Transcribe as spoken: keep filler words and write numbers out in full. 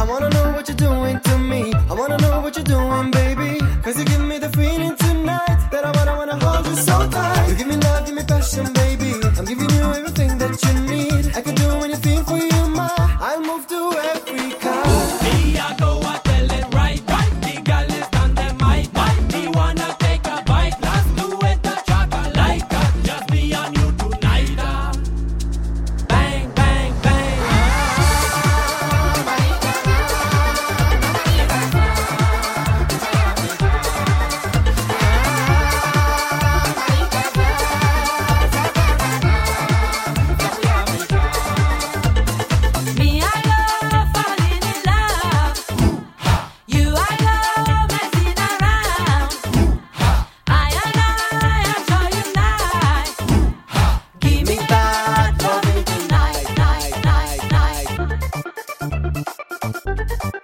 wanna know what you're doing to me. I wanna know what you're doing, baby. Cause you give me the feeling tonight that I wanna, wanna hold you so tight. You give me love, give me passion, baby. I'm giving you everything that you need. I can do anything for you, ma. I'll move to Africa. Me, I go, I tell it right, right. The girl is done them might, might. Me wanna take a bite. Let's do it, the track I like that. Just me and you tonight, ah. Bang, bang, bang. Me, I love falling in love. You, I love messing around. I and I am sure you like. Give me that loving tonight, night, night, night.